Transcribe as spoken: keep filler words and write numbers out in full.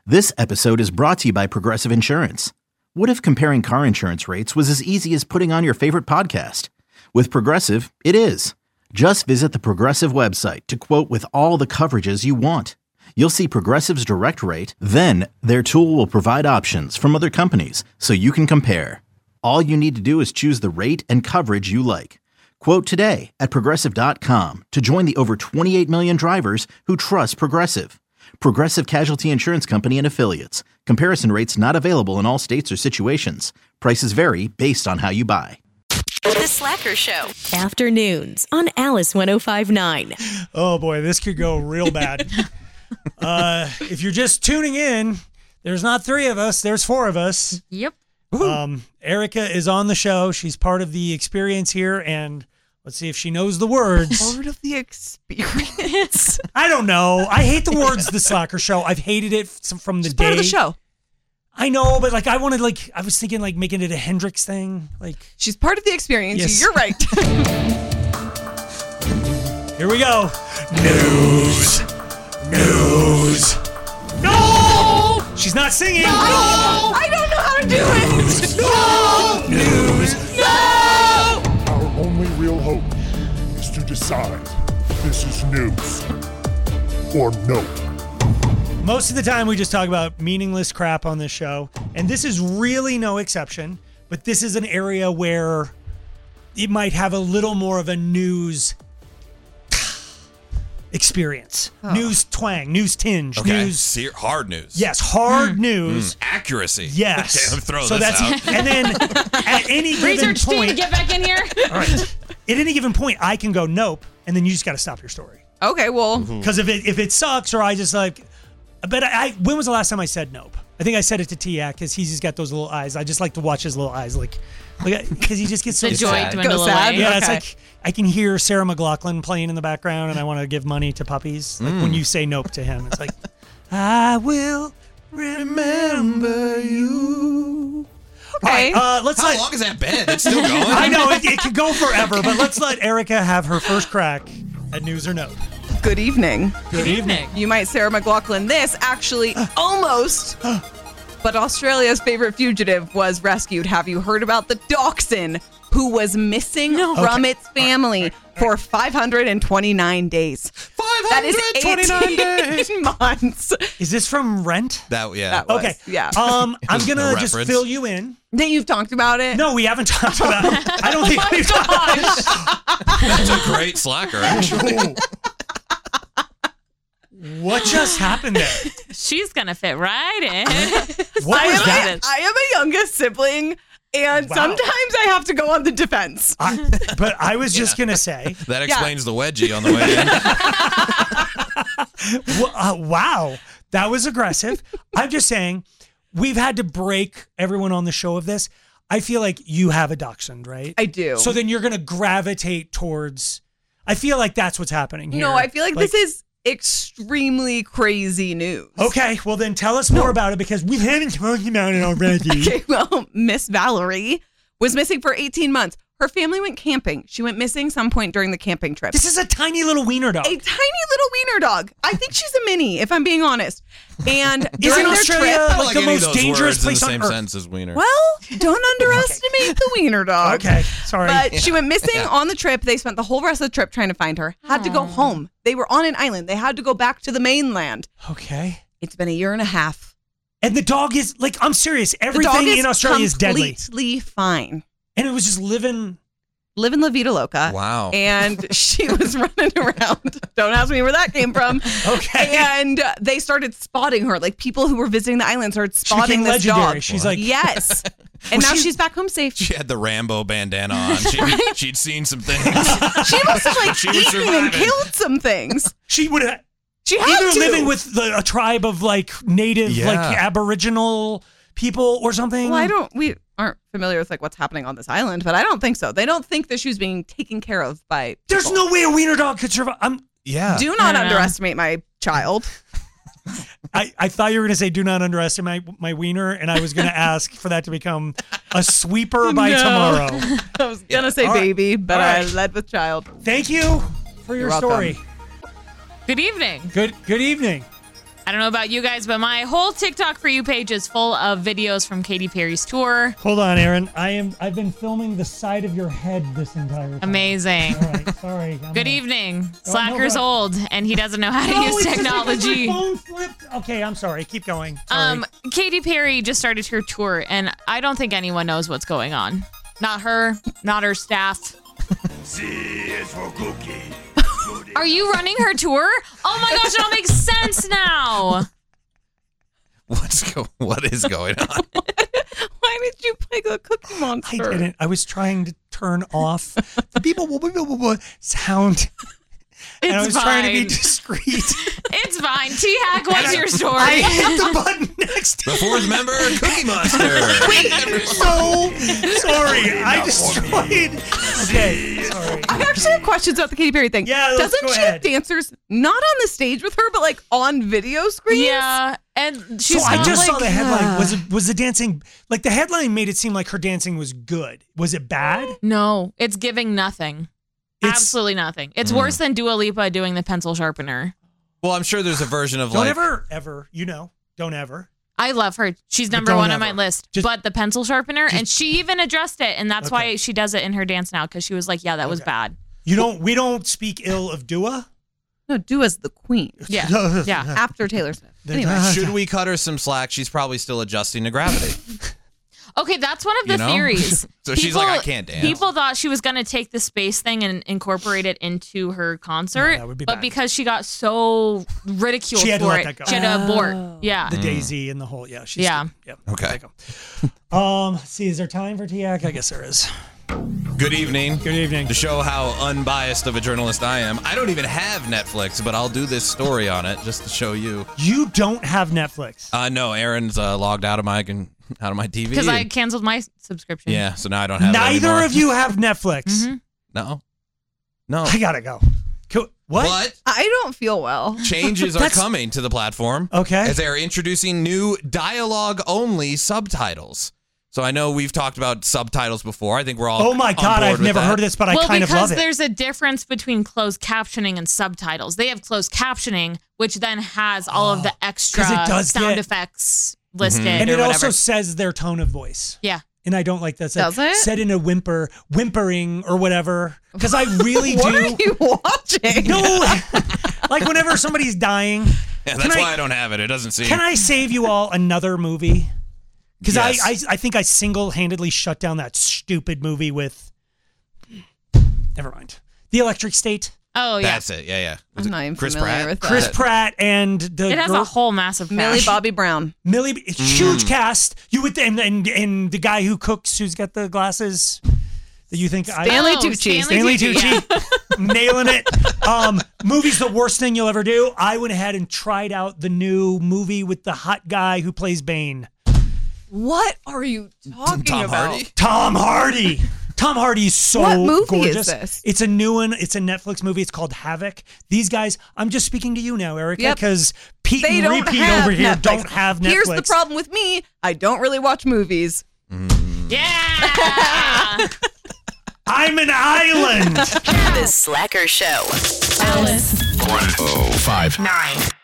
This episode is brought to you by Progressive Insurance. What if comparing car insurance rates was as easy as putting on your favorite podcast? With Progressive, it is. Just visit the Progressive website to quote with all the coverages you want. You'll see Progressive's direct rate, then their tool will provide options from other companies so you can compare. All you need to do is choose the rate and coverage you like. Quote today at progressive dot com to join the over twenty-eight million drivers who trust Progressive. Progressive Casualty Insurance Company and Affiliates. Comparison rates not available in all states or situations. Prices vary based on how you buy. The Slacker Show. Afternoons on Alice one oh five point nine. Oh boy, this could go real bad. uh, if you're just tuning in, there's not three of us, there's four of us. Yep. Um, Erica is on the show. She's part of the experience here, and let's see if she knows the words. Part of the experience. I don't know. I hate the words The Slacker Show. I've hated it from the She's day. part of the show. I know, but like I wanted, like I was thinking, like making it a Hendrix thing. Like She's part of the experience. Yes. You're right. Here we go. News. News. No! She's not singing. No! I don't know how to do it. No! News. No! Our only real hope is to decide this is news or nope. Most of the time, we just talk about meaningless crap on this show, and this is really no exception, but this is an area where it might have a little more of a news experience. Oh. News twang, news tinge, Okay. news... Se- hard news. Yes, hard news. Mm, accuracy. Yes. Okay, I'm throwing so this that's, out. And then at any given Research point... team, get back in here. All right. At any given point, I can go nope, and then you just got to stop your story. Okay, well. Because if it if it sucks, or I just like, but I, I when was the last time I said nope? I think I said it to T A because he's just got those little eyes. I just like to watch his little eyes, like, because he just gets so The joy sad. dwindle Go sad. away. Yeah, it's Okay. like I can hear Sarah McLachlan playing in the background, and I want to give money to puppies. Like when you say nope to him, it's like, I will remember you. Okay. All right, uh, let's How let. long has that been? It's still going. I know it, it could go forever, but let's let Erica have her first crack at news or nope. Good evening. Good evening. You might Sarah McLachlan this. Actually, almost. But Australia's favorite fugitive was rescued. Have you heard about the dachshund who was missing from Okay. its family for five hundred twenty-nine days? That is twenty-nine days. eighteen months. Is this from Rent? That, yeah. That was, Okay. yeah. Um, I'm Just gonna a just reference. fill you in. Then you've talked about it. No, we haven't talked about it. I don't think Oh we've talked. That's a great slacker, actually. What just happened there? She's gonna fit right in. What I was am, that? a, I am a youngest sibling, and Wow. sometimes I have to go on the defense. I, but I was just gonna say, That explains the wedgie on the way in. w- uh, wow, that was aggressive. I'm just saying, we've had to break everyone on the show of this. I feel like you have a dachshund, right? I do. So then you're gonna gravitate towards. I feel like that's what's happening here. No, I feel like, this is extremely crazy news. Okay, well then tell us more about it because we haven't talked about it already. Okay, well, Miss Valerie was missing for eighteen months. Her family went camping. She went missing some point during the camping trip. This is a tiny little wiener dog. A tiny little wiener dog. I think she's a mini, if I'm being honest. And during Isn't their Australia trip, I don't like the any of most those dangerous words place in on the same earth? sense as wiener. well, don't underestimate the wiener dog. Okay, sorry. But she went missing on the trip. They spent the whole rest of the trip trying to find her. Had to go home. They were on an island. They had to go back to the mainland. Okay. It's been a year and a half. And the dog is like, I'm serious. The Everything dog is in Australia is deadly. completely fine. And it was just living. Living La Vida Loca. Wow. And she was running around. Don't ask me where that came from. Okay. And uh, they started spotting her. Like people who were visiting the island started She spotting became this legendary. dog. She's like, yes. And Well, now she's- she's back home safe. She had the Rambo bandana on. She, She'd seen some things. She must have like She was eaten and surviving. killed some things. she would have. She had Either to. living with the, a tribe of like native, Yeah. like Aboriginal people or something. Well, I don't. We aren't familiar with like what's happening on this island, but I don't think so. They don't think that she was being taken care of by. There's people. no way a wiener dog could survive. I'm, Yeah. Do I not don't know. underestimate my child. I, I thought you were going to say, do not underestimate my, my wiener, and I was going to ask for that to become a sweeper by No. tomorrow. I was gonna say All right. baby, but All I right. led with child. Thank you for your You're welcome. story. Good evening. Good good evening. I don't know about you guys, but my whole TikTok For You page is full of videos from Katy Perry's tour. Hold on, Aaron. I am. I've been filming the side of your head this entire time. Amazing. All right, sorry. I'm Good gonna- evening. Oh, Slacker's no, but- old, and he doesn't know how to No, use it's just because technology. my phone flipped. Okay, I'm sorry. Keep going. Sorry. Um, Katy Perry just started her tour, and I don't think anyone knows what's going on. Not her, not her staff. Are you running her tour? Oh my gosh, it all makes sense now. What's go? What is going on? Why did you play the Cookie I Monster? didn't. I was trying to turn off the people sound. And I was It's trying to be fine. discreet. It's fine. T-Hack, what's your story? I hit the button next to The fourth member, Cookie Monster. so sorry. I destroyed. Okay, sorry. I actually have questions about the Katy Perry thing. Yeah, let's Doesn't go she ahead. have dancers not on the stage with her, but like on video screens? Yeah, and she's So I not, just like, saw the headline. Was it was the dancing like the headline made it seem like her dancing was good? Was it bad? No, it's giving nothing. It's- Absolutely nothing. It's Mm. worse than Dua Lipa doing the pencil sharpener. Well, I'm sure there's a version of Don't like. ever, ever, you know, don't ever. I love her. She's But number don't one on my ever. list. Just- but the pencil sharpener, and she even addressed it, and that's Okay. why she does it in her dance now, because she was like, "Yeah, that was Okay. bad." You don't. We don't speak ill of Dua. No, Dua's the queen Yeah, yeah. after Taylor Swift. The- Anyway, Should we cut her some slack? She's probably still adjusting to gravity. Okay, that's one of the You know? theories. So she's like, "I can't dance." People thought she was going to take the space thing and incorporate it into her concert, No, that would be but bad. because she got so ridiculed She had to for let it, that go. she had to abort. Yeah. The Daisy and the whole. Yeah. She's Yeah. Yep. Okay. Um. let's see, is there time for T-Hack? I guess there is. Good evening. Good evening. To show how unbiased of a journalist I am, I don't even have Netflix, but I'll do this story on it just to show you. You don't have Netflix. Uh, no, Aaron's uh, logged out of my out of my T V. Because I and- canceled my subscription. yeah, so now I don't have. it Neither anymore. of you have Netflix. Mm-hmm. No, no. I gotta go. Cool. What? But I don't feel well. changes are That's- coming to the platform. Okay. As they're introducing new dialogue-only subtitles. So I know we've talked about subtitles before. I think we're all. Oh my on God! board I've with never that. heard of this, but I well, kind of because love it. there's a difference between closed captioning and subtitles. They have closed captioning, which then has all of the extra 'cause it does sound get- effects listed and or it whatever. also says their tone of voice. yeah. And I don't like that. Does it? Said in a whimper, whimpering or whatever. Because I really What do. are you watching? No, like whenever somebody's dying. Yeah, Can that's I- why I don't have it. It doesn't seem. Can I save you all another movie? Because Yes. I, I I think I single-handedly shut down that stupid movie with. Never mind. The Electric State. Oh, yeah. That's it. Yeah, yeah. Was I'm it not even Chris familiar Pratt? with that. Chris Pratt and the It has girl, a whole massive Millie cast. Bobby Brown. Millie. It's huge cast. You with and, and and the guy who cooks, who's got the glasses. That you think I Stanley Oh, Tucci. Stanley Stanley Tucci, Tucci, nailing it. Um, movie's the worst thing you'll ever do. I went ahead and tried out the new movie with the hot guy who plays Bane, What are you talking Tom about? Hardy? Tom Hardy. Tom Hardy's so What movie is gorgeous. this? It's a new one. It's a Netflix movie. It's called Havoc. These guys, I'm just speaking to you now, Erica, Yep. because Pete They and don't Repeat have over here Netflix. don't have Netflix. Here's the problem with me. I don't really watch movies. Yeah. I'm an island. The Slacker Show. Alice one oh five Nine.